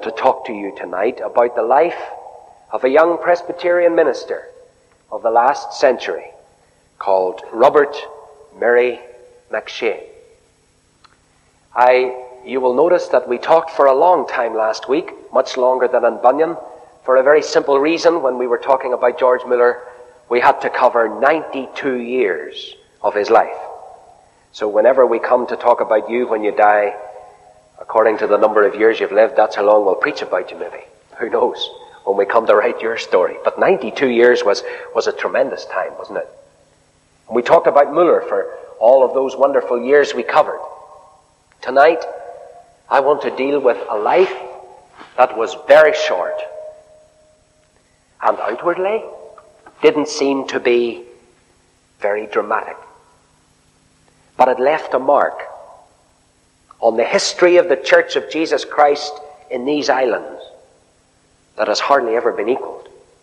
to talk to you tonight about the life of a young Presbyterian minister of the last century called Robert Murray M'Cheyne. You will notice that we talked for a long time last week, much longer than on Bunyan, for a very simple reason. When we were talking about George Muller, we had to cover 92 years of his life. So whenever we come to talk about you when you die, according to the number of years you've lived, that's how long we'll preach about you maybe. Who knows, when we come to write your story. But 92 years was a tremendous time, wasn't it? And we talked about Muller for all of those wonderful years we covered. Tonight, I want to deal with a life that was very short and outwardly didn't seem to be very dramatic. But it left a mark on the history of the Church of Jesus Christ in these islands that has hardly ever been equaled.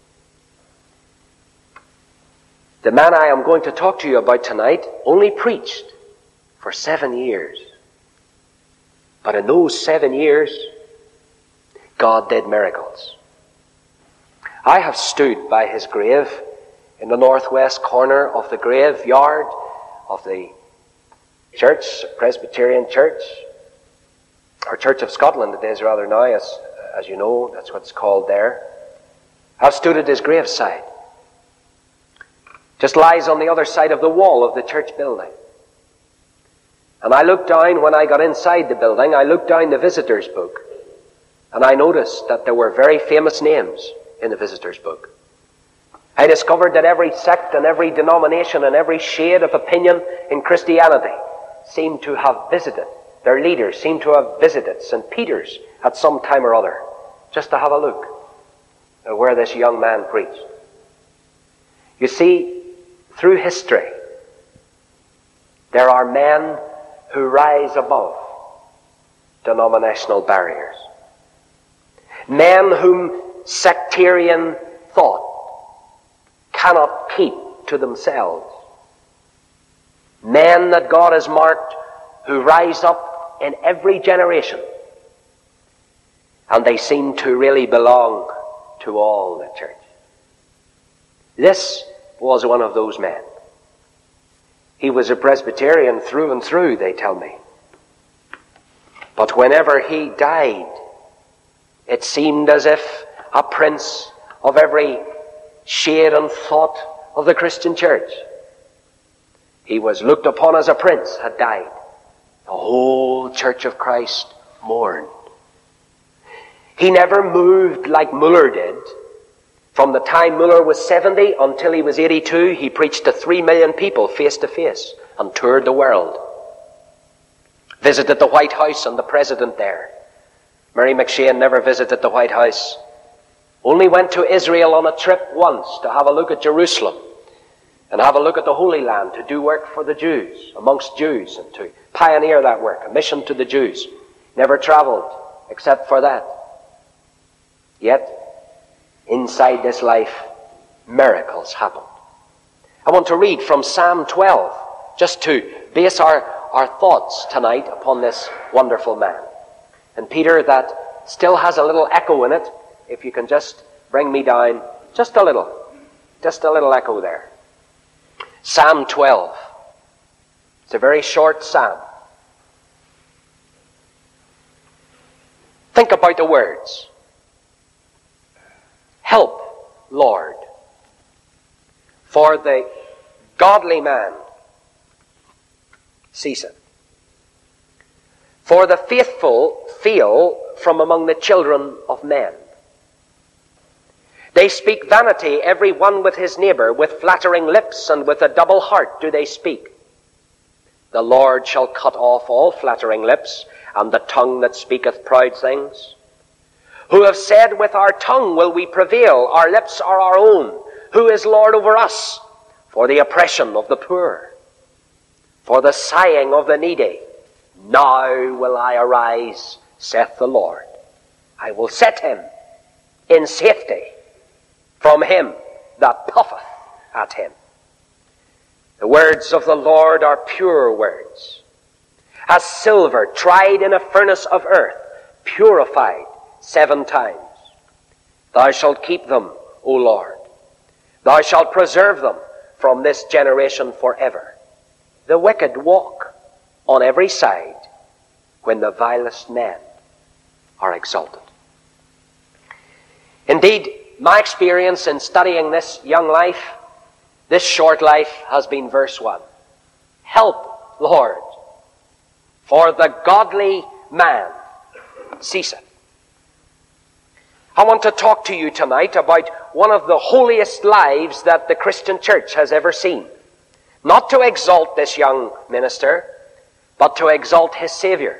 The man I am going to talk to you about tonight only preached for 7 years. But in those 7 years, God did miracles. I have stood by his grave in the northwest corner of the graveyard of the church, Presbyterian Church, or Church of Scotland it is rather now, as you know, that's what it's called there. I've stood at his graveside. Just lies on the other side of the wall of the church building. And I looked down, when I got inside the building, I looked down the visitors' book, and I noticed that there were very famous names in the visitors' book. I discovered that every sect and every denomination and every shade of opinion in Christianity seemed to have visited, their leaders seemed to have visited St. Peter's at some time or other, just to have a look at where this young man preached. You see, through history, there are men who rise above denominational barriers. Men whom sectarian thought cannot keep to themselves. Men that God has marked who rise up in every generation. And they seem to really belong to all the church. This was one of those men. He was a Presbyterian through and through, they tell me. But whenever he died, it seemed as if a prince of every shade and thought of the Christian church, he was looked upon as a prince, had died. The whole Church of Christ mourned. He never moved like Muller did. From the time Muller was 70 until he was 82, he preached to 3 million people face to face and toured the world. Visited the White House and the president there. Murray M'Cheyne never visited the White House. Only went to Israel on a trip once to have a look at Jerusalem and have a look at the Holy Land, to do work for the Jews, amongst Jews, and to pioneer that work, a mission to the Jews. Never traveled except for that. Yet, inside this life, miracles happened. I want to read from Psalm 12, just to base our thoughts tonight upon this wonderful man. And Peter, that still has a little echo in it. If you can just bring me down, just a little echo there. Psalm 12. It's a very short psalm. Think about the words. Help, Lord, for the godly man ceaseth. For the faithful fail from among the children of men. They speak vanity, every one with his neighbor, with flattering lips and with a double heart do they speak. The Lord shall cut off all flattering lips, and the tongue that speaketh proud things. Who have said, with our tongue will we prevail, our lips are our own. Who is Lord over us? For the oppression of the poor, for the sighing of the needy. Now will I arise, saith the Lord. I will set him in safety from him that puffeth at him. The words of the Lord are pure words, as silver tried in a furnace of earth, purified, 7 times. Thou shalt keep them, O Lord. Thou shalt preserve them from this generation forever. The wicked walk on every side when the vilest men are exalted. Indeed, my experience in studying this young life, this short life, has been verse 1. Help, Lord, for the godly man ceaseth. I want to talk to you tonight about one of the holiest lives that the Christian church has ever seen. Not to exalt this young minister, but to exalt his Savior.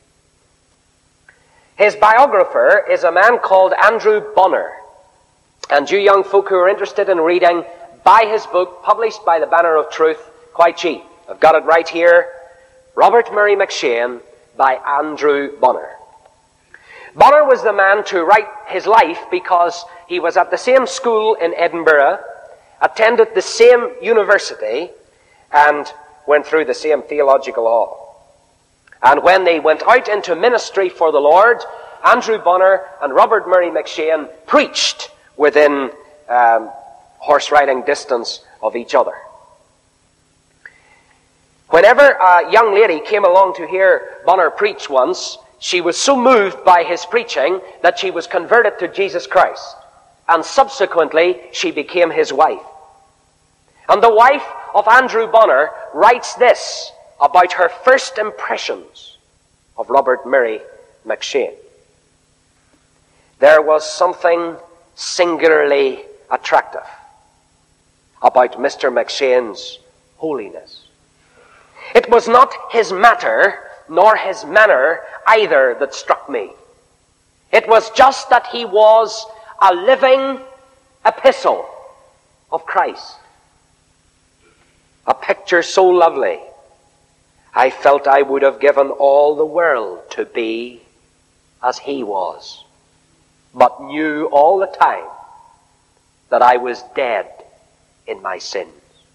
His biographer is a man called Andrew Bonar. And you young folk who are interested in reading, buy his book, published by the Banner of Truth, quite cheap. I've got it right here. Robert Murray M'Cheyne by Andrew Bonar. Bonar was the man to write his life because he was at the same school in Edinburgh, attended the same university, and went through the same theological hall. And when they went out into ministry for the Lord, Andrew Bonar and Robert Murray M'Cheyne preached within horse riding distance of each other. Whenever a young lady came along to hear Bonar preach once, she was so moved by his preaching that she was converted to Jesus Christ. And subsequently, she became his wife. And the wife of Andrew Bonar writes this about her first impressions of Robert Murray M'Cheyne. There was something singularly attractive about Mr. M'Cheyne's holiness. It was not his matter nor his manner either that struck me. It was just that he was a living epistle of Christ. A picture so lovely, I felt I would have given all the world to be as he was, but knew all the time that I was dead in my sins.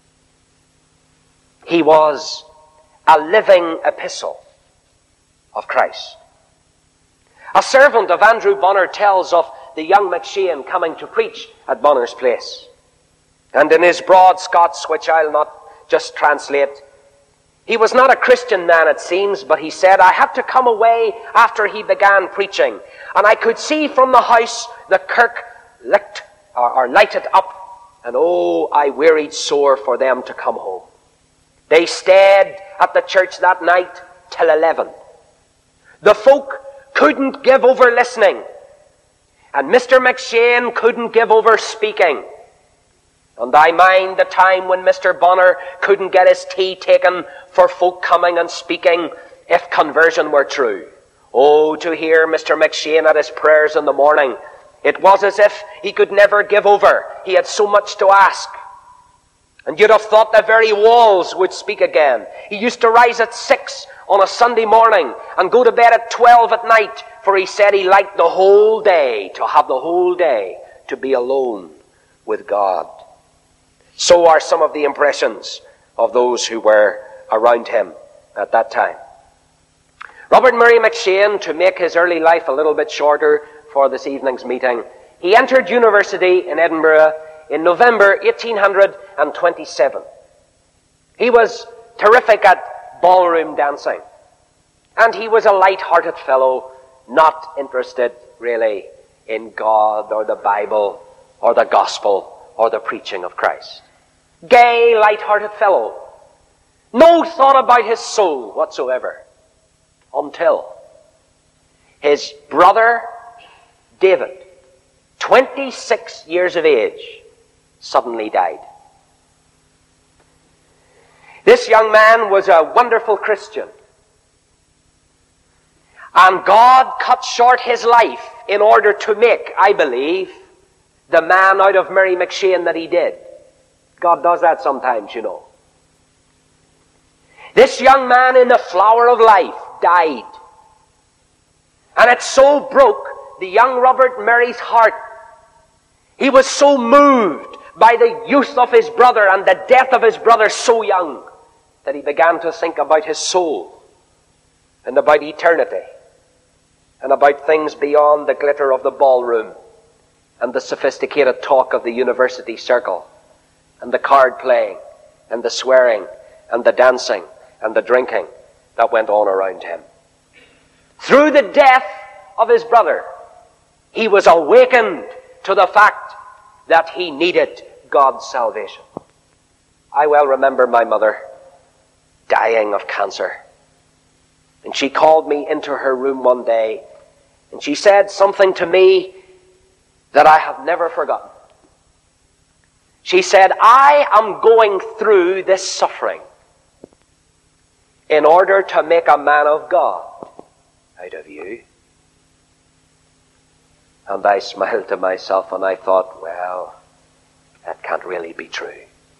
He was a living epistle of Christ. A servant of Andrew Bonar tells of the young M'Cheyne coming to preach at Bonar's place. And in his broad Scots, which I'll not just translate, he was not a Christian man, it seems, but he said, I had to come away after he began preaching, and I could see from the house the kirk lighted up, and oh, I wearied sore for them to come home. They stayed at the church that night till 11. The folk couldn't give over listening, and Mr. M'Cheyne couldn't give over speaking. And I mind the time when Mr. Bonar couldn't get his tea taken for folk coming and speaking if conversion were true. Oh, to hear Mr. M'Cheyne at his prayers in the morning. It was as if he could never give over. He had so much to ask. And you'd have thought the very walls would speak again. He used to rise at 6 on a Sunday morning and go to bed at 12 at night, for he said he liked the whole day, to have the whole day to be alone with God. So are some of the impressions of those who were around him at that time. Robert Murray M'Cheyne, to make his early life a little bit shorter for this evening's meeting, he entered university in Edinburgh in November 1827. He was terrific at ballroom dancing, and he was a light-hearted fellow, not interested really in God or the Bible or the gospel or the preaching of Christ. Gay, light-hearted fellow. No thought about his soul whatsoever. Until his brother David, 26 years of age, suddenly died. This young man was a wonderful Christian. And God cut short his life in order to make, I believe, the man out of Murray M'Cheyne that he did. God does that sometimes, you know. This young man in the flower of life died. And it so broke the young Robert Murray's heart. He was so moved by the youth of his brother and the death of his brother so young that he began to think about his soul and about eternity. and about things beyond the glitter of the ballroom and the sophisticated talk of the university circle and the card playing and the swearing and the dancing and the drinking that went on around him. Through the death of his brother, he was awakened to the fact that he needed God's salvation. I well remember my mother dying of cancer. And she called me into her room one day, and she said something to me that I have never forgotten. She said, I am going through this suffering in order to make a man of God out of you. And I smiled to myself and I thought, well, that can't really be true.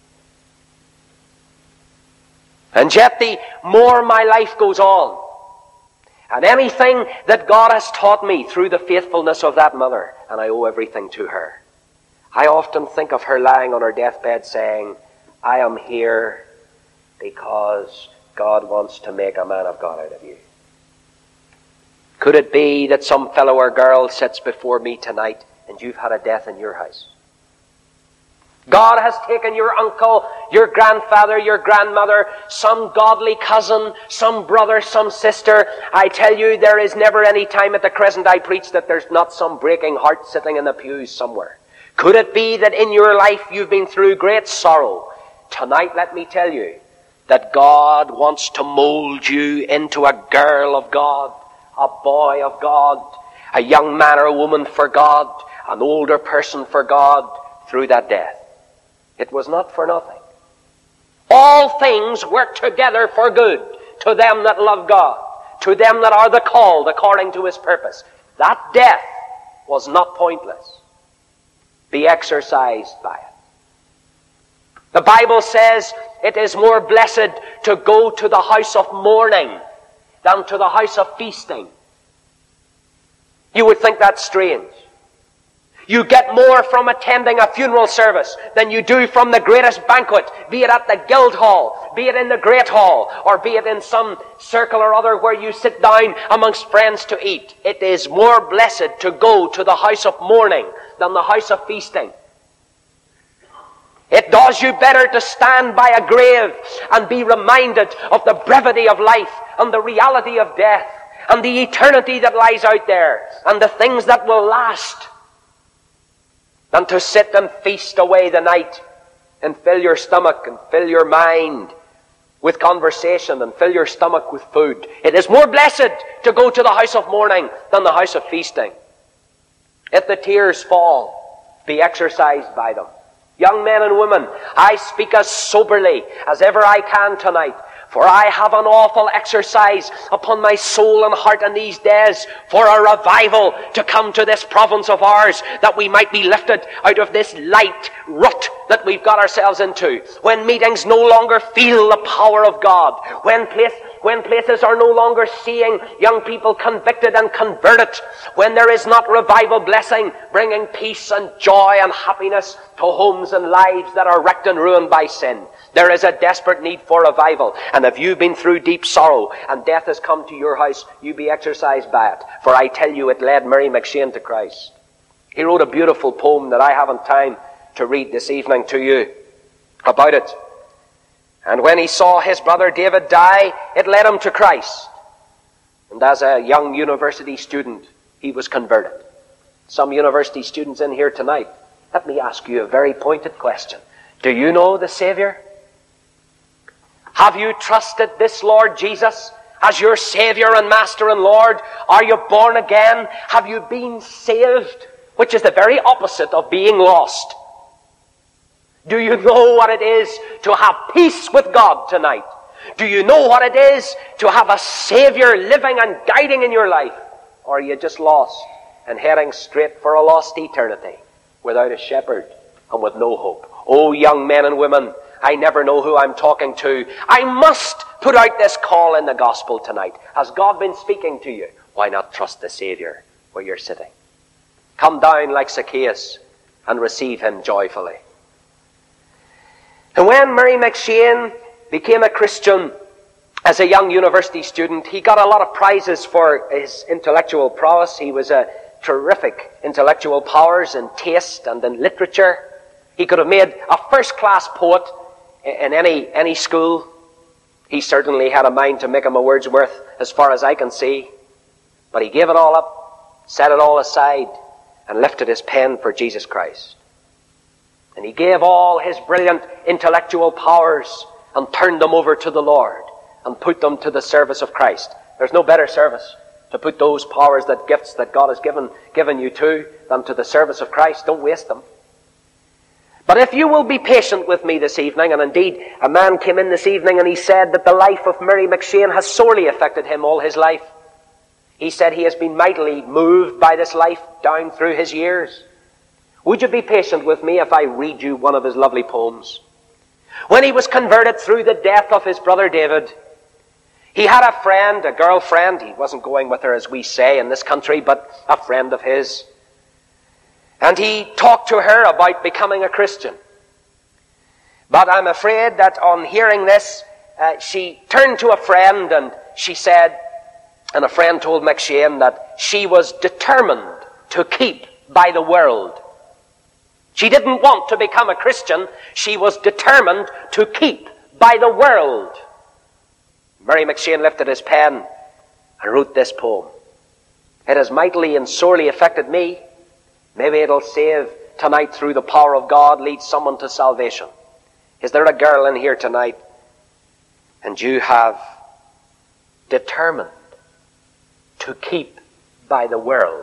And yet the more my life goes on, and anything that God has taught me through the faithfulness of that mother, and I owe everything to her, I often think of her lying on her deathbed saying, I am here because God wants to make a man of God out of you. Could it be that some fellow or girl sits before me tonight and you've had a death in your house? God has taken your uncle, your grandfather, your grandmother, some godly cousin, some brother, some sister. I tell you, there is never any time at the crescent I preach that there's not some breaking heart sitting in the pews somewhere. Could it be that in your life you've been through great sorrow? Tonight, let me tell you that God wants to mold you into a girl of God, a boy of God, a young man or a woman for God, an older person for God through that death. It was not for nothing. All things work together for good to them that love God, to them that are the called according to His purpose. That death was not pointless. Be exercised by it. The Bible says it is more blessed to go to the house of mourning than to the house of feasting. You would think that's strange. You get more from attending a funeral service than you do from the greatest banquet, be it at the Guildhall, be it in the Great Hall, or be it in some circle or other where you sit down amongst friends to eat. It is more blessed to go to the house of mourning than the house of feasting. It does you better to stand by a grave and be reminded of the brevity of life and the reality of death and the eternity that lies out there and the things that will last, than to sit and feast away the night and fill your stomach and fill your mind with conversation and fill your stomach with food. It is more blessed to go to the house of mourning than the house of feasting. If the tears fall, be exercised by them. Young men and women, I speak as soberly as ever I can tonight, for I have an awful exercise upon my soul and heart in these days for a revival to come to this province of ours, that we might be lifted out of this light rut that we've got ourselves into. When meetings no longer feel the power of God, when places are no longer seeing young people convicted and converted, when there is not revival blessing, bringing peace and joy and happiness to homes and lives that are wrecked and ruined by sin. There is a desperate need for revival. And if you've been through deep sorrow and death has come to your house, you be exercised by it. For I tell you, it led Murray M'Cheyne to Christ. He wrote a beautiful poem that I haven't time to read this evening to you about it. And when he saw his brother David die, it led him to Christ. And as a young university student, he was converted. Some university students in here tonight, let me ask you a very pointed question. Do you know the Savior? Have you trusted this Lord Jesus as your Savior and Master and Lord? Are you born again? Have you been saved? Which is the very opposite of being lost. Do you know what it is to have peace with God tonight? Do you know what it is to have a Savior living and guiding in your life? Or are you just lost and heading straight for a lost eternity without a shepherd and with no hope? Oh, young men and women, I never know who I'm talking to. I must put out this call in the gospel tonight. Has God been speaking to you? Why not trust the Savior where you're sitting? Come down like Zacchaeus and receive Him joyfully. And when Murray M'Cheyne became a Christian, As a young university student, he got a lot of prizes for his intellectual prowess. He was a terrific intellectual powers in taste and in literature. He could have made a first-class poet in any school. He certainly had a mind to make him a Wordsworth, as far as I can see. But he gave it all up, set it all aside, and lifted his pen for Jesus Christ. And he gave all his brilliant intellectual powers and turned them over to the Lord and put them to the service of Christ. There's no better service to put those powers, that gifts that God has given you to, than to the service of Christ. Don't waste them. But if you will be patient with me this evening, and indeed a man came in this evening and he said that the life of Murray M'Cheyne has sorely affected him all his life. He said he has been mightily moved by this life down through his years. Would you be patient with me if I read you one of his lovely poems? When he was converted through the death of his brother David, he had a friend, a girlfriend. He wasn't going with her, as we say in this country, but a friend of his. And he talked to her about becoming a Christian. But I'm afraid that on hearing this, she turned to a friend and she said, and a friend told M'Cheyne that she was determined to keep by the world. She didn't want to become a Christian. She was determined to keep by the world. Murray M'Cheyne lifted his pen and wrote this poem. It has mightily and sorely affected me. Maybe it'll save tonight through the power of God, lead someone to salvation. Is there a girl in here tonight and you have determined to keep by the world?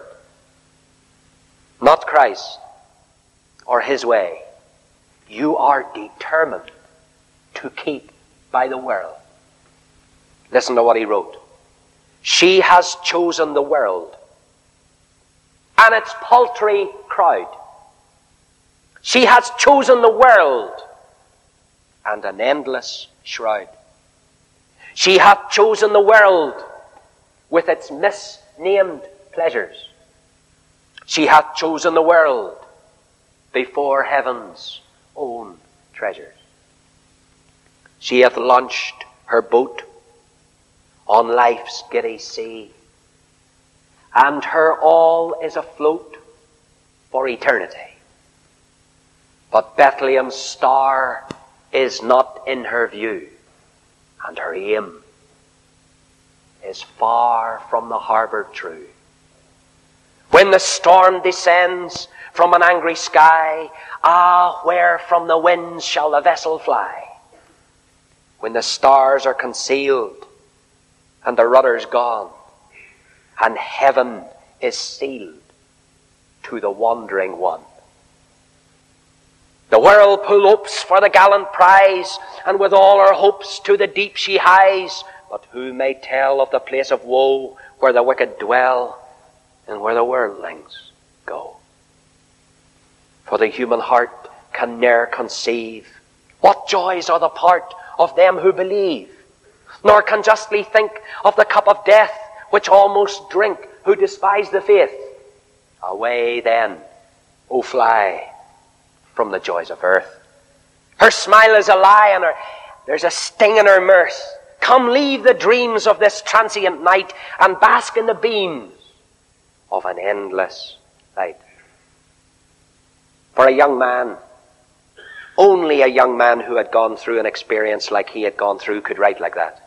Not Christ or His way. You are determined to keep by the world. Listen to what he wrote. She has chosen the world and its paltry crowd. She has chosen the world and an endless shroud. She hath chosen the world with its misnamed pleasures. She hath chosen the world before heaven's own treasures. She hath launched her boat on life's giddy sea, and her all is afloat for eternity. But Bethlehem's star is not in her view, and her aim is far from the harbour true. When the storm descends from an angry sky, where from the winds shall the vessel fly? When the stars are concealed and the rudder's gone, and heaven is sealed to the wandering one. The whirlpool opes for the gallant prize, and with all her hopes to the deep she hies. But who may tell of the place of woe where the wicked dwell and where the worldlings go? For the human heart can ne'er conceive what joys are the part of them who believe, nor can justly think of the cup of death which almost drink who despise the faith. Away then, O fly from the joys of earth. Her smile is a lie, and there's a sting in her mirth. Come, leave the dreams of this transient night and bask in the beams of an endless light. For a young man, only a young man who had gone through an experience like he had gone through could write like that.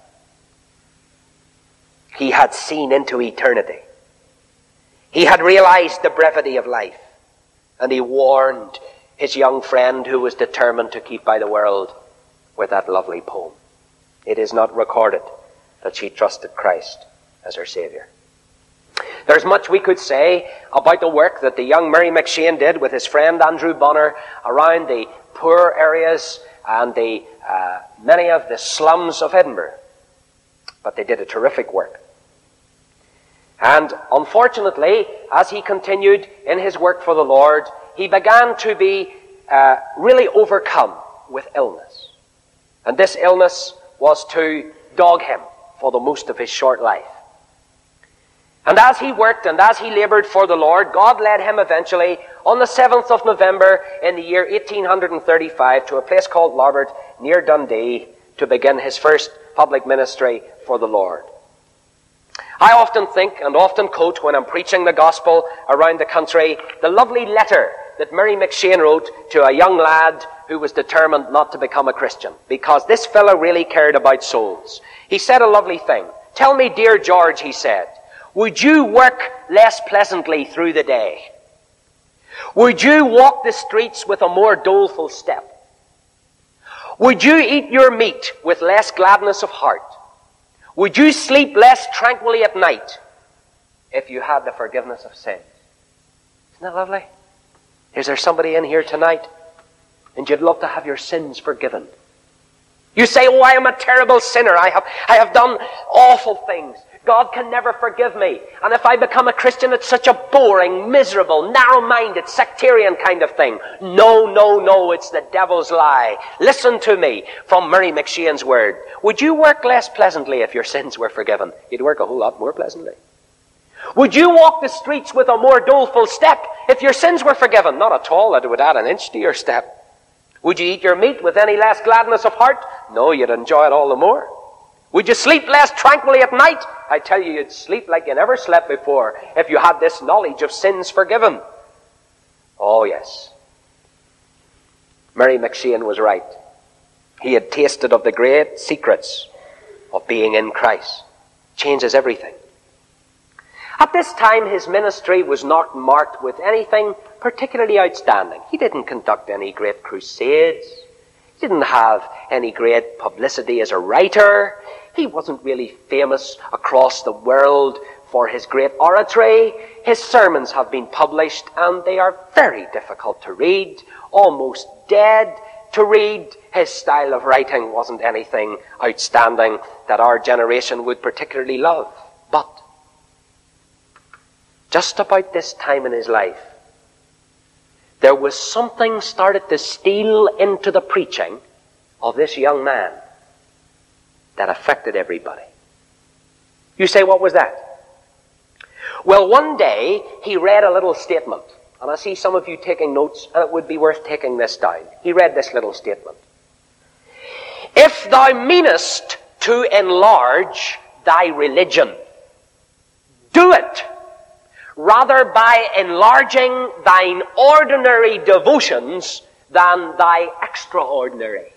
He had seen into eternity. He had realized the brevity of life. And he warned his young friend who was determined to keep by the world with that lovely poem. It is not recorded that she trusted Christ as her Saviour. There's much we could say about the work that the young Murray M'Cheyne did with his friend Andrew Bonner around the poor areas and the many of the slums of Edinburgh. But they did a terrific work. And unfortunately, as he continued in his work for the Lord, he began to be really overcome with illness. And this illness was to dog him for the most of his short life. And as he worked and as he laboured for the Lord, God led him eventually on the 7th of November in the year 1835 to a place called Larbert near Dundee to begin his first public ministry for the Lord. I often think and often quote when I'm preaching the gospel around the country the lovely letter that Murray McCheyne wrote to a young lad who was determined not to become a Christian, because this fellow really cared about souls. He said a lovely thing. "Tell me, dear George," he said, "would you work less pleasantly through the day? Would you walk the streets with a more doleful step? Would you eat your meat with less gladness of heart? Would you sleep less tranquilly at night if you had the forgiveness of sins?" Isn't that lovely? Is there somebody in here tonight and you'd love to have your sins forgiven? You say, "Oh, I am a terrible sinner. I have done awful things. God can never forgive me. And if I become a Christian, it's such a boring, miserable, narrow-minded, sectarian kind of thing." No, no, no, it's the devil's lie. Listen to me from Murray McCheyne's word. Would you work less pleasantly if your sins were forgiven? You'd work a whole lot more pleasantly. Would you walk the streets with a more doleful step if your sins were forgiven? Not at all. That would add an inch to your step. Would you eat your meat with any less gladness of heart? No, you'd enjoy it all the more. Would you sleep less tranquilly at night? I tell you, you'd sleep like you never slept before if you had this knowledge of sins forgiven. Oh, yes. Murray McCheyne was right. He had tasted of the great secrets of being in Christ. Changes everything. At this time, his ministry was not marked with anything particularly outstanding. He didn't conduct any great crusades. He didn't have any great publicity as a writer. He wasn't really famous across the world for his great oratory. His sermons have been published and they are very difficult to read, almost dead to read. His style of writing wasn't anything outstanding that our generation would particularly love. But just about this time in his life, there was something started to steal into the preaching of this young man that affected everybody. You say, what was that? Well, one day he read a little statement, and I see some of you taking notes, and it would be worth taking this down. He read this little statement. "If thou meanest to enlarge thy religion, do it rather by enlarging thine ordinary devotions than thy extraordinary."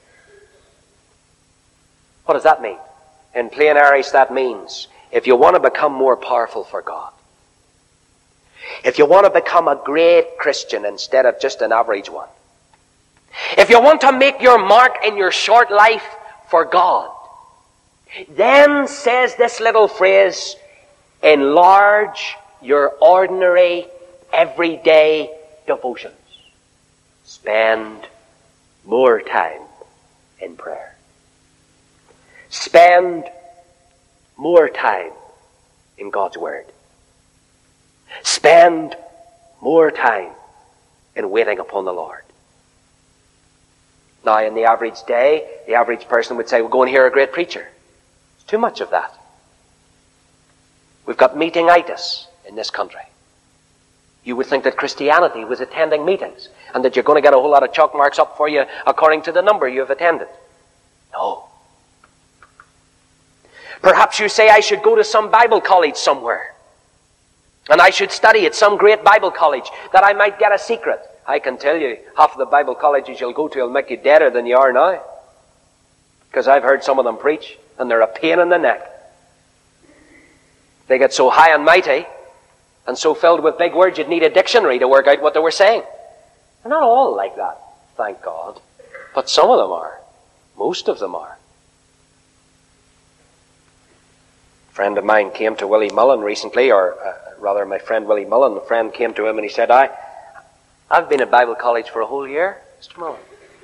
What does that mean? In plain Irish, that means if you want to become more powerful for God, if you want to become a great Christian instead of just an average one, if you want to make your mark in your short life for God, then, says this little phrase, enlarge your ordinary, everyday devotions. Spend more time in prayer. Spend more time in God's Word. Spend more time in waiting upon the Lord. Now, in the average day, the average person would say, "We'll go and hear a great preacher." It's too much of that. We've got meetingitis in this country. You would think that Christianity was attending meetings and that you're going to get a whole lot of chalk marks up for you according to the number you have attended. No. Perhaps you say, "I should go to some Bible college somewhere, and I should study at some great Bible college that I might get a secret." I can tell you, half of the Bible colleges you'll go to will make you deader than you are now. Because I've heard some of them preach, and they're a pain in the neck. They get so high and mighty, and so filled with big words you'd need a dictionary to work out what they were saying. They're not all like that, thank God. But some of them are. Most of them are. A friend of mine came to Willie Mullen recently, or rather my friend Willie Mullen, a friend came to him and he said, I've been at Bible college for a whole year, Mr. Mullen.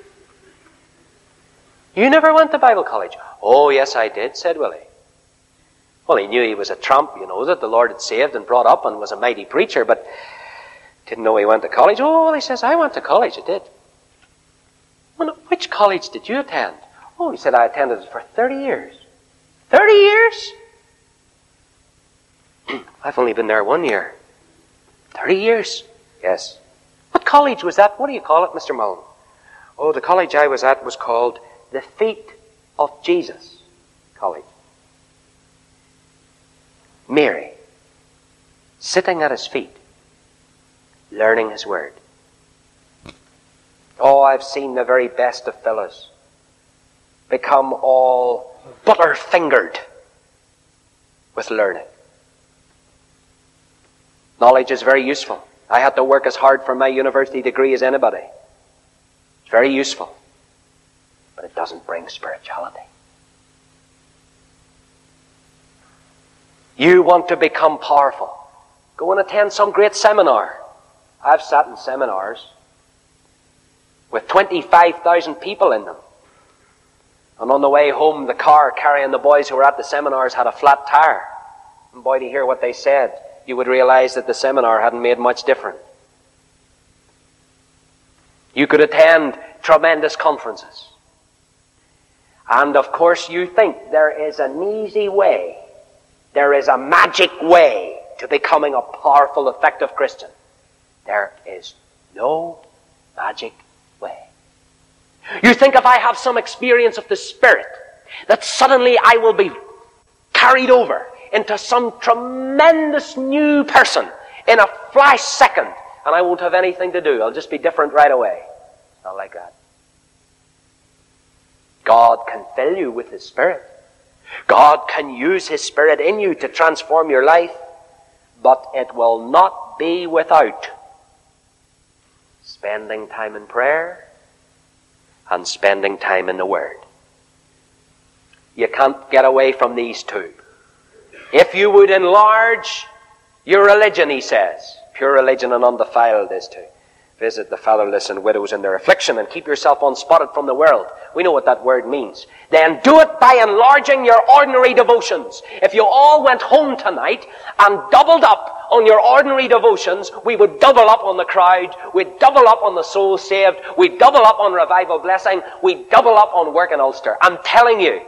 You never went to Bible college? Oh, yes, I did, said Willie. Well, he knew he was a trump, that the Lord had saved and brought up and was a mighty preacher, but didn't know he went to college. Oh, well, he says, I went to college, I did. Well, which college did you attend? Oh, he said, I attended it for 30 years. 30 years? I've only been there 1 year. 30 years? Yes. What college was that? What do you call it, Mr. Mullen? Oh, the college I was at was called the Feet of Jesus College. Mary, sitting at his feet, learning his word. Oh, I've seen the very best of fellows become all butter-fingered with learning. Knowledge is very useful. I had to work as hard for my university degree as anybody. It's very useful. But it doesn't bring spirituality. You want to become powerful. Go and attend some great seminar. I've sat in seminars with 25,000 people in them. And on the way home, the car carrying the boys who were at the seminars had a flat tire. And boy, to hear what they said, you would realize that the seminar hadn't made much difference. You could attend tremendous conferences. And of course you think there is an easy way, there is a magic way to becoming a powerful, effective Christian. There is no magic way. You think if I have some experience of the Spirit, that suddenly I will be carried over into some tremendous new person in a flash second, and I won't have anything to do. I'll just be different right away. It's not like that. God can fill you with His Spirit. God can use His Spirit in you to transform your life, but it will not be without spending time in prayer and spending time in the Word. You can't get away from these two. If you would enlarge your religion, he says, pure religion and undefiled is to visit the fatherless and widows in their affliction and keep yourself unspotted from the world. We know what that word means. Then do it by enlarging your ordinary devotions. If you all went home tonight and doubled up on your ordinary devotions, we would double up on the crowd, we'd double up on the souls saved, we'd double up on revival blessing, we'd double up on work in Ulster. I'm telling you.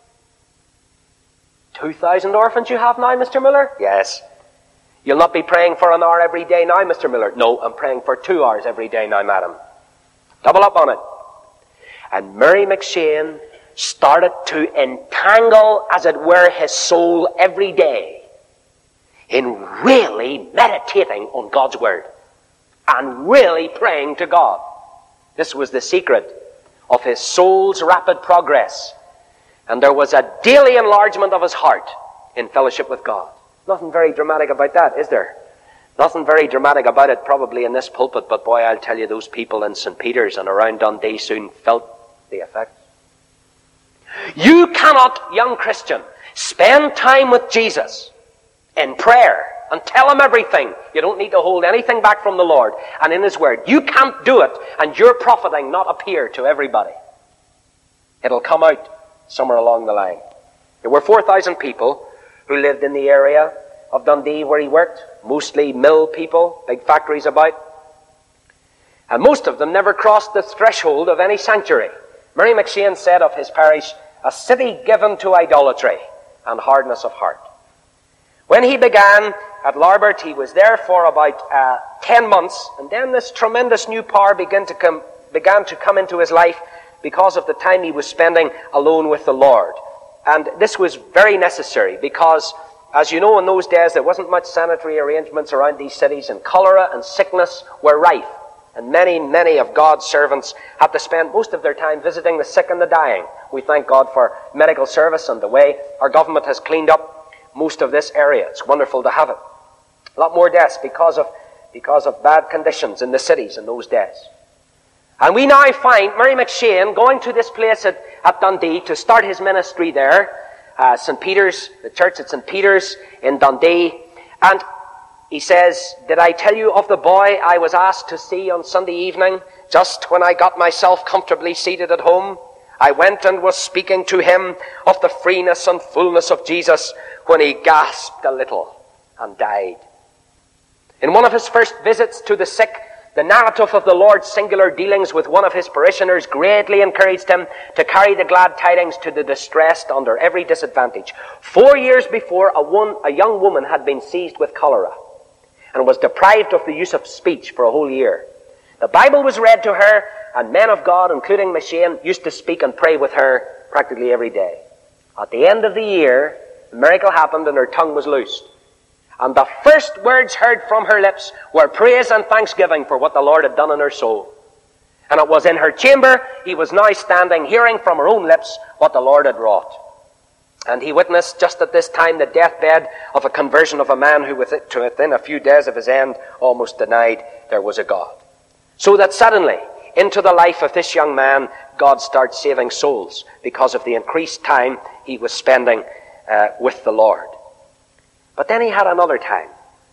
2,000 orphans you have now, Mr. Miller? Yes. You'll not be praying for an hour every day now, Mr. Miller? No, I'm praying for 2 hours every day now, madam. Double up on it. And Murray McShane started to entangle, as it were, his soul every day in really meditating on God's Word and really praying to God. This was the secret of his soul's rapid progress. And there was a daily enlargement of his heart in fellowship with God. Nothing very dramatic about that, is there? Nothing very dramatic about it probably in this pulpit, but boy, I'll tell you, those people in St. Peter's and around Dundee soon felt the effect. You cannot, young Christian, spend time with Jesus in prayer and tell Him everything. You don't need to hold anything back from the Lord and in His Word. You can't do it and your profiting not appear to everybody. It'll come out somewhere along the line. There were 4,000 people who lived in the area of Dundee where he worked, mostly mill people, big factories about. And most of them never crossed the threshold of any sanctuary. Murray McShane said of his parish, a city given to idolatry and hardness of heart. When he began at Larbert, he was there for about 10 months, and then this tremendous new power began to come into his life because of the time he was spending alone with the Lord. And this was very necessary because, as you know, in those days there wasn't much sanitary arrangements around these cities, and cholera and sickness were rife. And many, many of God's servants had to spend most of their time visiting the sick and the dying. We thank God for medical service and the way our government has cleaned up most of this area. It's wonderful to have it. A lot more deaths because of bad conditions in the cities in those days. And we now find Murray McShane going to this place at Dundee to start his ministry there, St. Peter's, the church at St. Peter's in Dundee. And he says, did I tell you of the boy I was asked to see on Sunday evening, just when I got myself comfortably seated at home? I went and was speaking to him of the freeness and fullness of Jesus when he gasped a little and died. In one of his first visits to the sick, the narrative of the Lord's singular dealings with one of his parishioners greatly encouraged him to carry the glad tidings to the distressed under every disadvantage. 4 years before, a young woman had been seized with cholera and was deprived of the use of speech for a whole year. The Bible was read to her, and men of God, including McShane, used to speak and pray with her practically every day. At the end of the year, a miracle happened and her tongue was loosed. And the first words heard from her lips were praise and thanksgiving for what the Lord had done in her soul. And it was in her chamber, he was now standing, hearing from her own lips what the Lord had wrought. And he witnessed just at this time the deathbed of a conversion of a man who within a few days of his end almost denied there was a God. So that suddenly, into the life of this young man, God starts saving souls because of the increased time he was spending with the Lord. But then he had another time.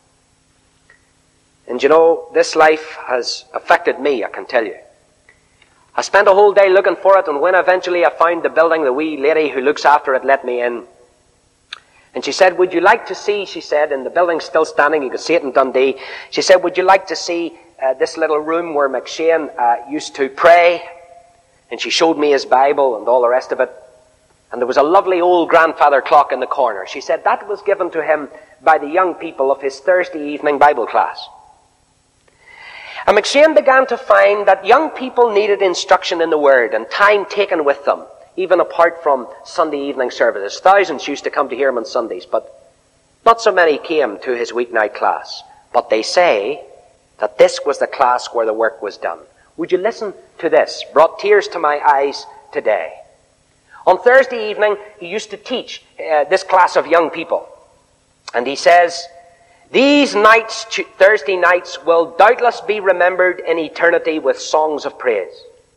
And you know, this life has affected me, I can tell you. I spent a whole day looking for it, and when eventually I found the building, the wee lady who looks after it let me in. And she said, would you like to see, she said, and the building's still standing, you can see it in Dundee. She said, would you like to see this little room where McShane used to pray? And she showed me his Bible and all the rest of it. And there was a lovely old grandfather clock in the corner. She said that was given to him by the young people of his Thursday evening Bible class. And McShane began to find that young people needed instruction in the Word and time taken with them, even apart from Sunday evening services. Thousands used to come to hear him on Sundays, but not so many came to his weeknight class. But they say that this was the class where the work was done. Would you listen to this? Brought tears to my eyes today. On Thursday evening, he used to teach this class of young people. And he says, these nights, Thursday nights, will doubtless be remembered in eternity with songs of praise.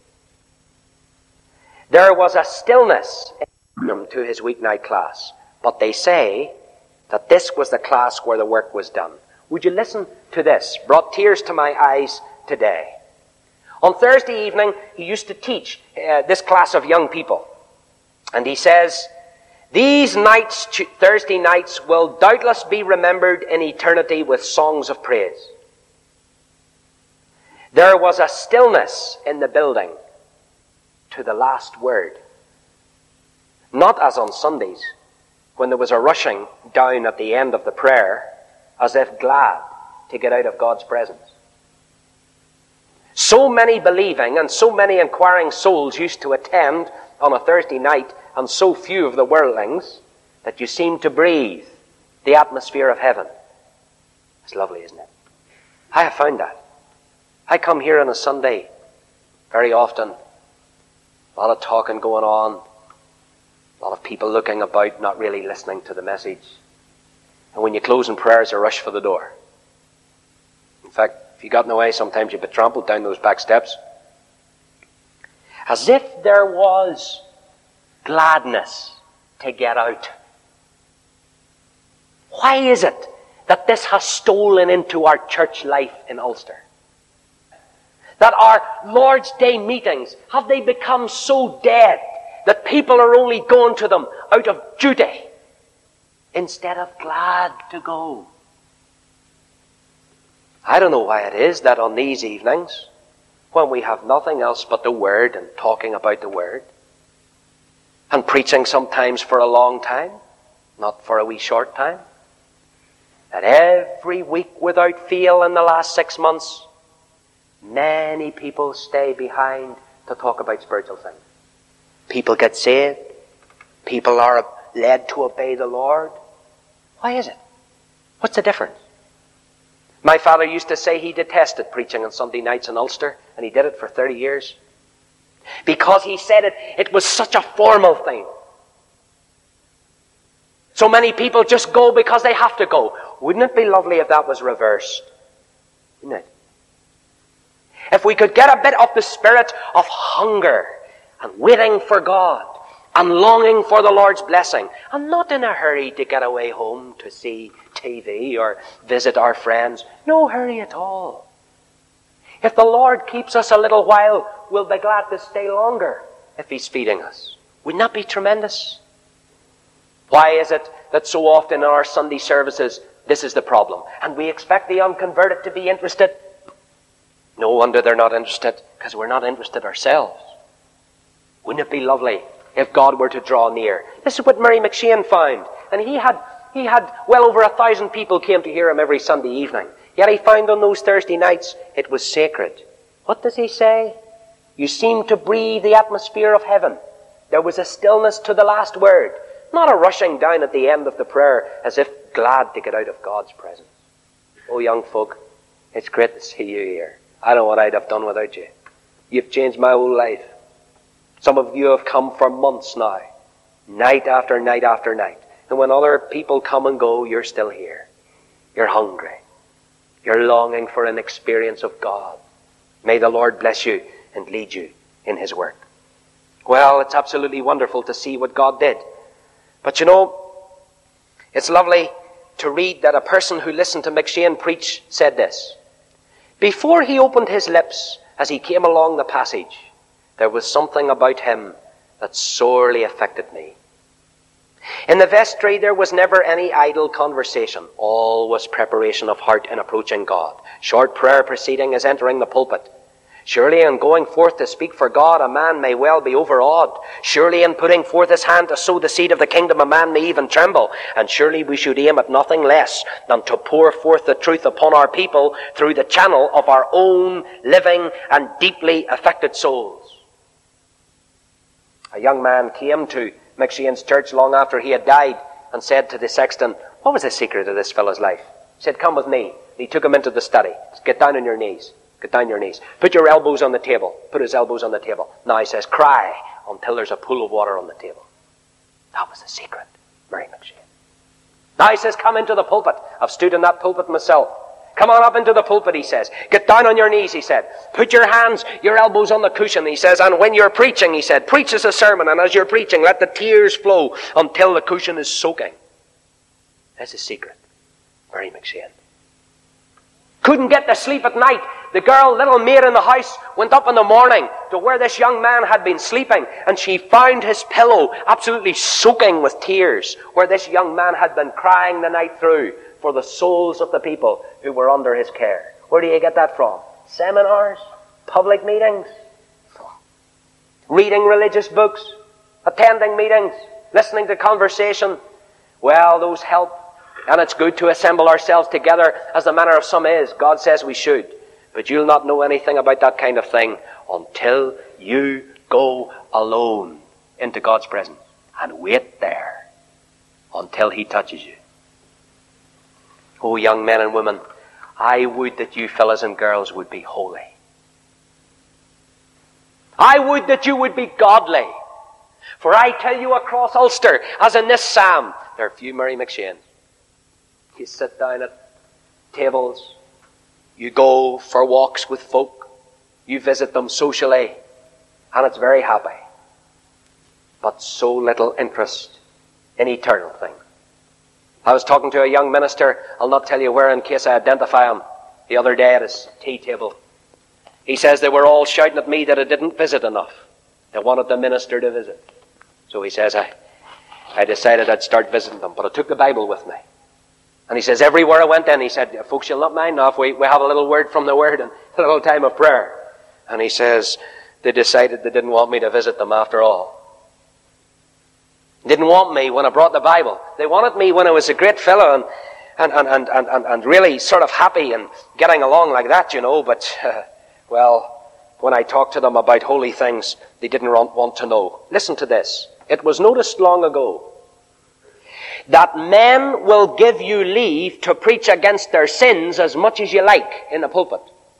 There was a stillness to his weeknight class, but they say that this was the class where the work was done. Would you listen to this? Brought tears to my eyes today. On Thursday evening, he used to teach this class of young people. And he says, these nights, Thursday nights, will doubtless be remembered in eternity with songs of praise. There was a stillness in the building to the last word. Not as on Sundays, when there was a rushing down at the end of the prayer, as if glad to get out of God's presence. So many believing and so many inquiring souls used to attend on a Thursday night, and so few of the worldlings, that you seem to breathe the atmosphere of heaven. It's lovely, isn't it? I have found that. I come here on a Sunday very often. A lot of talking going on. A lot of people looking about, not really listening to the message. And when you close in prayer, it's a rush for the door. In fact, if you got in the way, sometimes you'd be trampled down those back steps. As if there was gladness to get out. Why is it that this has stolen into our church life in Ulster? That our Lord's Day meetings, have they become so dead that people are only going to them out of duty instead of glad to go? I don't know why it is that on these evenings, when we have nothing else but the Word and talking about the Word, and preaching sometimes for a long time, not for a wee short time, that every week without fail in the last 6 months, many people stay behind to talk about spiritual things. People get saved. People are led to obey the Lord. Why is it? What's the difference? My father used to say he detested preaching on Sunday nights in Ulster, and he did it for 30 years. Because he said it was such a formal thing. So many people just go because they have to go. Wouldn't it be lovely if that was reversed? Wouldn't it? If we could get a bit of the spirit of hunger and waiting for God and longing for the Lord's blessing, and not in a hurry to get away home to see TV or visit our friends. No hurry at all. If the Lord keeps us a little while, we'll be glad to stay longer if He's feeding us. Wouldn't that be tremendous? Why is it that so often in our Sunday services, this is the problem? And we expect the unconverted to be interested. No wonder they're not interested, because we're not interested ourselves. Wouldn't it be lovely if God were to draw near? This is what Murray McShane found. And he had well over 1,000 people came to hear him every Sunday evening. Yet he found on those Thursday nights it was sacred. What does he say? You seem to breathe the atmosphere of heaven. There was a stillness to the last word. Not a rushing down at the end of the prayer as if glad to get out of God's presence. Oh, young folk, it's great to see you here. I don't know what I'd have done without you. You've changed my whole life. Some of you have come for months now, night after night after night. And when other people come and go, you're still here. You're hungry. You're longing for an experience of God. May the Lord bless you and lead you in His work. Well, it's absolutely wonderful to see what God did. But you know, it's lovely to read that a person who listened to McShane preach said this. Before he opened his lips as he came along the passage, there was something about him that sorely affected me. In the vestry there was never any idle conversation. All was preparation of heart in approaching God. Short prayer preceding his entering the pulpit. Surely in going forth to speak for God, a man may well be overawed. Surely in putting forth his hand to sow the seed of the kingdom, a man may even tremble. And surely we should aim at nothing less than to pour forth the truth upon our people through the channel of our own living and deeply affected souls. A young man came to McShane's church long after he had died and said to the sexton, "What was the secret of this fellow's life?" He said, "Come with me." He took him into the study. "Get down on your knees. Get down on your knees. Put your elbows on the table." Put his elbows on the table. Now he says, "Cry until there's a pool of water on the table." That was the secret, Mary McShane. Now he says, "Come into the pulpit." I've stood in that pulpit myself. "Come on up into the pulpit," he says. "Get down on your knees," he said. "Put your hands, your elbows on the cushion," he says. "And when you're preaching," he said, "preach as a sermon. And as you're preaching, let the tears flow until the cushion is soaking." That's the secret, Mary McShane. Couldn't get to sleep at night. The girl, little maid in the house, went up in the morning to where this young man had been sleeping, and she found his pillow absolutely soaking with tears, where this young man had been crying the night through for the souls of the people who were under his care. Where do you get that from? Seminars? Public meetings? Reading religious books? Attending meetings? Listening to conversation? Well, those help. And it's good to assemble ourselves together as the manner of some is. God says we should. But you'll not know anything about that kind of thing until you go alone into God's presence and wait there until He touches you. Oh, young men and women, I would that you fellas and girls would be holy. I would that you would be godly. For I tell you across Ulster, as in this psalm, there are few Mary McShanes. You sit down at tables, you go for walks with folk, you visit them socially, and it's very happy. But so little interest in eternal things. I was talking to a young minister, I'll not tell you where in case I identify him, the other day at his tea table. He says they were all shouting at me that I didn't visit enough. They wanted the minister to visit. So he says, I decided I'd start visiting them, but I took the Bible with me. And he says, everywhere I went in, he said, "Folks, you'll not mind now if we have a little word from the Word and a little time of prayer." And he says, they decided they didn't want me to visit them after all. Didn't want me when I brought the Bible. They wanted me when I was a great fellow and really sort of happy and getting along like that, you know. But, well, when I talked to them about holy things, they didn't want to know. Listen to this. It was noticed long ago that men will give you leave to preach against their sins as much as you like in the pulpit.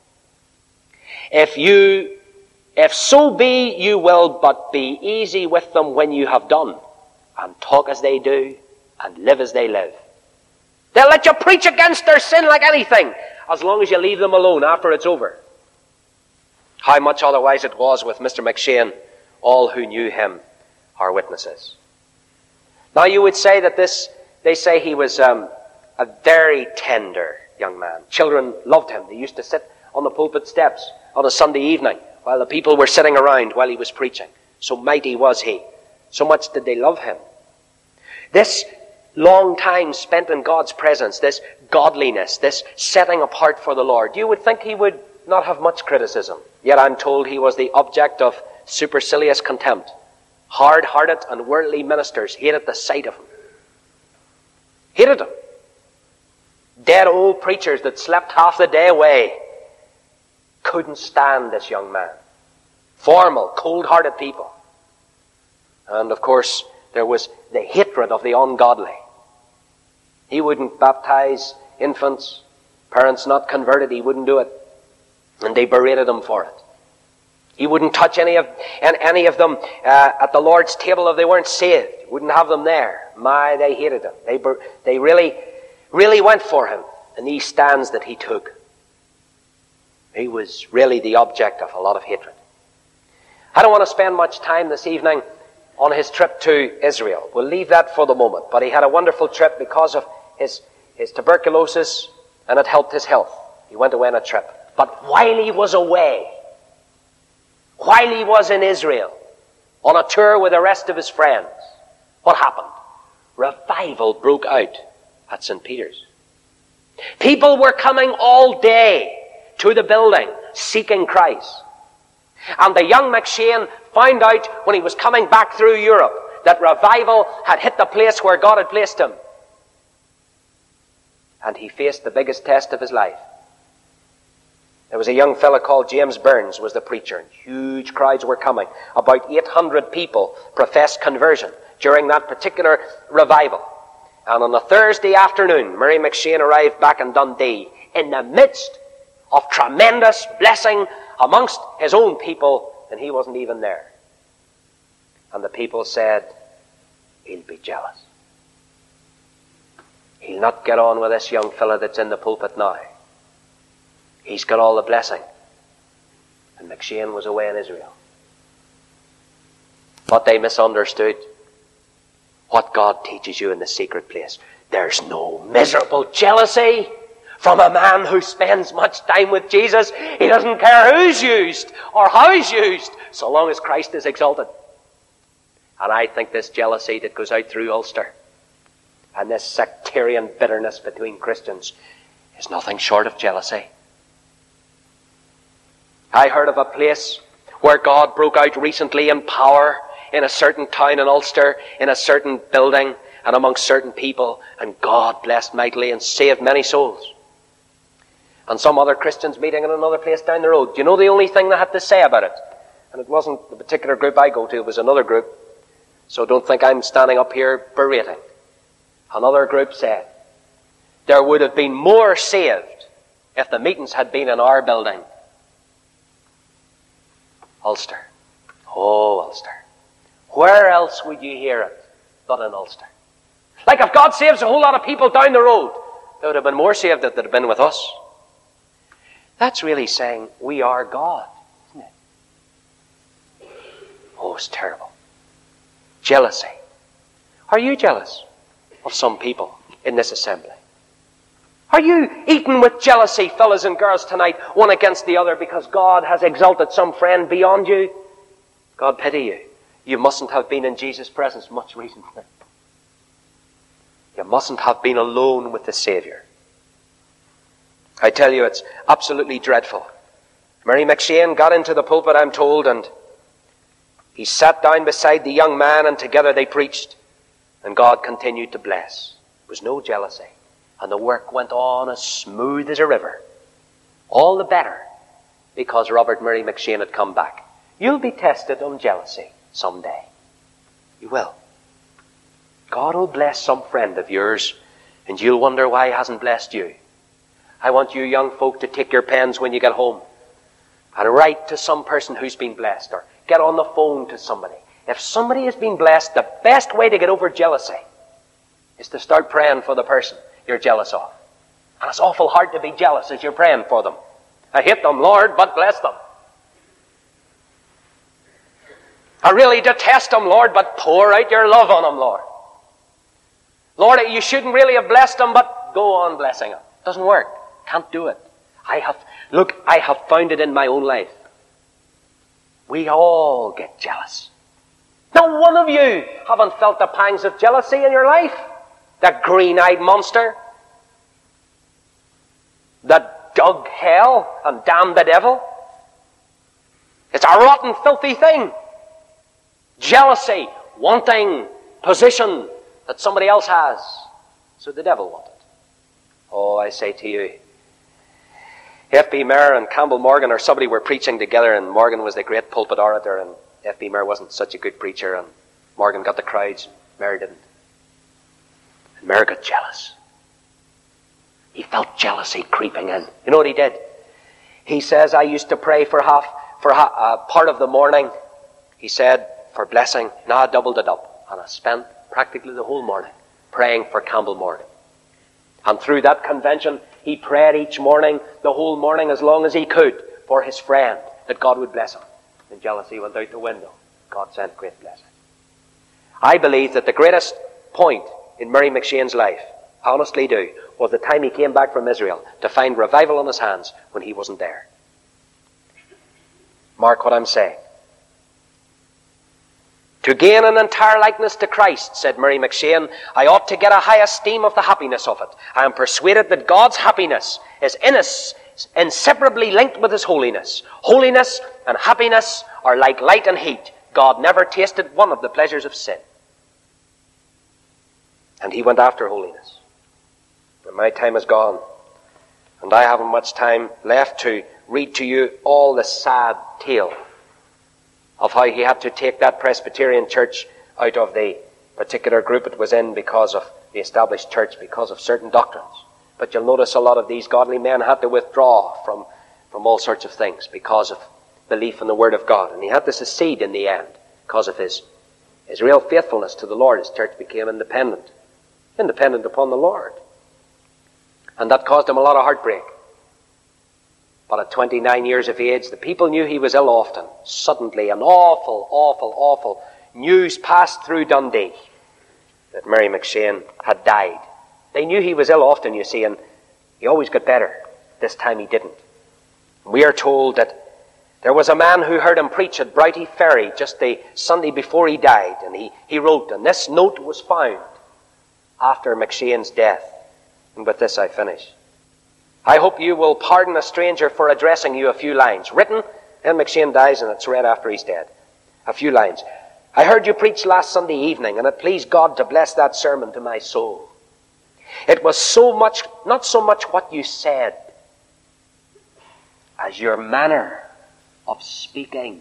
If so be you will but be easy with them when you have done, and talk as they do, and live as they live. They'll let you preach against their sin like anything, as long as you leave them alone after it's over. How much otherwise it was with Mr. McShane. All who knew him are witnesses. Now you would say that they say he was a very tender young man. Children loved him. They used to sit on the pulpit steps on a Sunday evening while the people were sitting around while he was preaching. So mighty was he. So much did they love him. This long time spent in God's presence, this godliness, this setting apart for the Lord, you would think he would not have much criticism. Yet I'm told he was the object of supercilious contempt. Hard-hearted and worldly ministers hated the sight of him. Hated him. Dead old preachers that slept half the day away couldn't stand this young man. Formal, cold-hearted people. And of course, there was the hatred of the ungodly. He wouldn't baptize infants, parents not converted, he wouldn't do it. And they berated him for it. He wouldn't touch any of them at the Lord's table if they weren't saved. Wouldn't have them there. My, they hated him. They really, really went for him in these stands that he took. He was really the object of a lot of hatred. I don't want to spend much time this evening on his trip to Israel. We'll leave that for the moment. But he had a wonderful trip because of his tuberculosis, and it helped his health. He went away on a trip. But while he was away, while he was in Israel, on a tour with the rest of his friends, what happened? Revival broke out at St. Peter's. People were coming all day to the building seeking Christ. And the young McShane found out when he was coming back through Europe that revival had hit the place where God had placed him. And he faced the biggest test of his life. There was a young fellow called James Burns was the preacher, and huge crowds were coming. About 800 people professed conversion during that particular revival. And on a Thursday afternoon, Murray McShane arrived back in Dundee in the midst of tremendous blessing amongst his own people, and he wasn't even there. And the people said, he'll be jealous. He'll not get on with this young fella that's in the pulpit now. He's got all the blessing. And McShane was away in Israel. But they misunderstood what God teaches you in the secret place. There's no miserable jealousy from a man who spends much time with Jesus. He doesn't care who's used or how he's used, so long as Christ is exalted. And I think this jealousy that goes out through Ulster and this sectarian bitterness between Christians is nothing short of jealousy. I heard of a place where God broke out recently in power in a certain town in Ulster, in a certain building and amongst certain people, and God blessed mightily and saved many souls. And some other Christians meeting in another place down the road. Do you know the only thing they had to say about it? And it wasn't the particular group I go to, it was another group. So don't think I'm standing up here berating. Another group said, there would have been more saved if the meetings had been in our building. Ulster. Oh, Ulster. Where else would you hear it but in Ulster? Like if God saves a whole lot of people down the road, there would have been more saved that would have been with us. That's really saying we are God, isn't it? Oh, it's terrible. Jealousy. Are you jealous of some people in this assembly? Are you eating with jealousy, fellas and girls, tonight, one against the other because God has exalted some friend beyond you? God pity you. You mustn't have been in Jesus' presence much recently. You mustn't have been alone with the Saviour. I tell you, it's absolutely dreadful. Murray McShane got into the pulpit, I'm told, and he sat down beside the young man, and together they preached, and God continued to bless. There was no jealousy, and the work went on as smooth as a river. All the better, because Robert Murray McShane had come back. You'll be tested on jealousy someday. You will. God will bless some friend of yours, and you'll wonder why He hasn't blessed you. I want you young folk to take your pens when you get home and write to some person who's been blessed, or get on the phone to somebody. If somebody has been blessed, the best way to get over jealousy is to start praying for the person you're jealous of. And it's awful hard to be jealous as you're praying for them. I hate them, Lord, but bless them. I really detest them, Lord, but pour out your love on them, Lord. Lord, you shouldn't really have blessed them, but go on blessing them. Doesn't work. Can't do it. I have found it in my own life. We all get jealous. Not one of you haven't felt the pangs of jealousy in your life. That green-eyed monster that dug hell and damned the devil. It's a rotten, filthy thing. Jealousy, wanting position that somebody else has. So the devil wanted. Oh, I say to you, F.B. Maher and Campbell Morgan or somebody were preaching together, and Morgan was the great pulpit orator, and F.B. Maher wasn't such a good preacher, and Morgan got the crowds, Mary didn't. And Mary got jealous. He felt jealousy creeping in. You know what he did? He says, I used to pray for part of the morning, he said, for blessing. Now I doubled it up. And I spent practically the whole morning praying for Campbell Morgan. And through that convention, he prayed each morning, the whole morning, as long as he could, for his friend, that God would bless him. And jealousy went out the window. God sent great blessing. I believe that the greatest point in Murray McShane's life, I honestly do, was the time he came back from Israel to find revival on his hands when he wasn't there. Mark what I'm saying. To gain an entire likeness to Christ, said Murray McShane, I ought to get a high esteem of the happiness of it. I am persuaded that God's happiness is inseparably linked with His holiness. Holiness and happiness are like light and heat. God never tasted one of the pleasures of sin. And he went after holiness. And my time is gone. And I haven't much time left to read to you all the sad tale of how he had to take that Presbyterian church out of the particular group it was in because of the established church, because of certain doctrines. But you'll notice a lot of these godly men had to withdraw from all sorts of things because of belief in the Word of God. And he had to secede in the end because of his real faithfulness to the Lord. His church became independent upon the Lord. And that caused him a lot of heartbreak. But at 29 years of age, the people knew he was ill often. Suddenly, an awful news passed through Dundee that Murray McShane had died. They knew he was ill often, you see, and he always got better. This time he didn't. We are told that there was a man who heard him preach at Broughty Ferry just the Sunday before he died, and he wrote, and this note was found after McShane's death. And with this I finish. I hope you will pardon a stranger for addressing you a few lines. Written, then McShane dies and it's read after he's dead. A few lines. I heard you preach last Sunday evening, and it pleased God to bless that sermon to my soul. It was not so much what you said, as your manner of speaking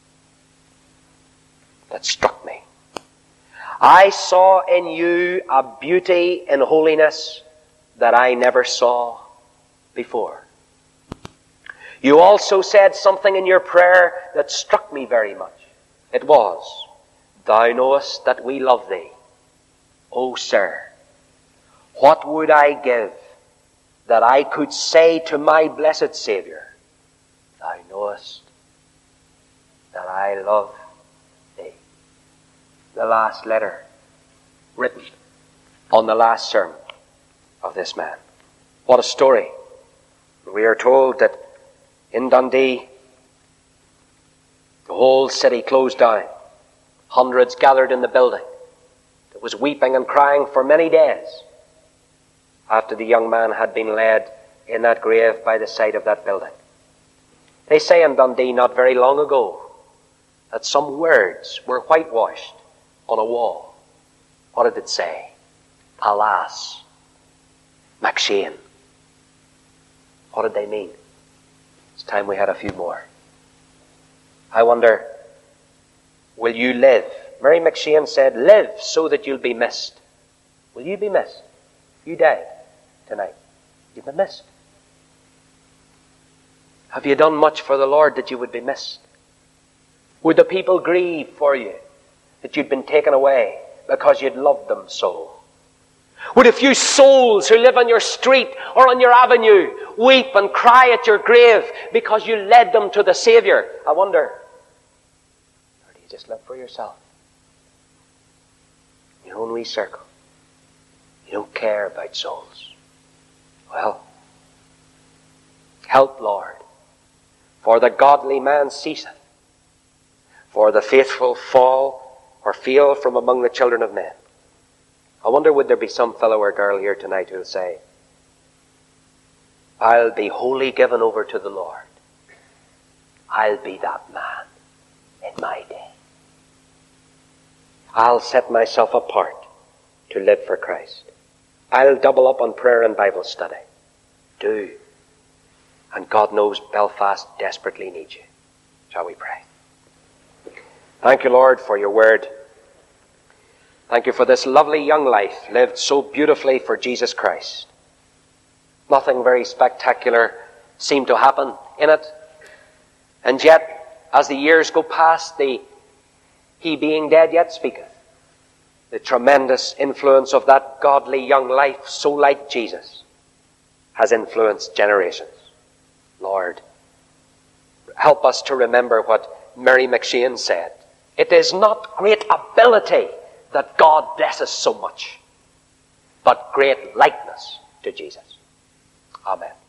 that struck me. I saw in you a beauty and holiness that I never saw before. You also said something in your prayer that struck me very much. It was, Thou knowest that we love Thee. O sir, what would I give that I could say to my blessed Saviour, Thou knowest that I love Thee. The last letter written on the last sermon of this man. What a story. We are told that in Dundee, the whole city closed down. Hundreds gathered in the building. There was weeping and crying for many days after the young man had been laid in that grave by the side of that building. They say in Dundee not very long ago that some words were whitewashed on a wall. What did it say? Alas, McShane. What did they mean? It's time we had a few more. I wonder, will you live? Murray McShane said, live so that you'll be missed. Will you be missed? You died tonight. You've been missed. Have you done much for the Lord that you would be missed? Would the people grieve for you that you'd been taken away because you'd loved them so? Would a few souls who live on your street or on your avenue weep and cry at your grave because you led them to the Saviour? I wonder, or do you just live for yourself? Your own wee circle. You don't care about souls. Well, help, Lord, for the godly man ceaseth, for the faithful fall or fail from among the children of men. I wonder, would there be some fellow or girl here tonight who'll say, I'll be wholly given over to the Lord. I'll be that man in my day. I'll set myself apart to live for Christ. I'll double up on prayer and Bible study. Do. And God knows Belfast desperately needs you. Shall we pray? Thank you, Lord, for your word. Thank you for this lovely young life lived so beautifully for Jesus Christ. Nothing very spectacular seemed to happen in it. And yet, as the years go past, he being dead yet speaketh. The tremendous influence of that godly young life, so like Jesus, has influenced generations. Lord, help us to remember what Mary McShane said. It is not great ability that God blesses so much, but great likeness to Jesus. Amen.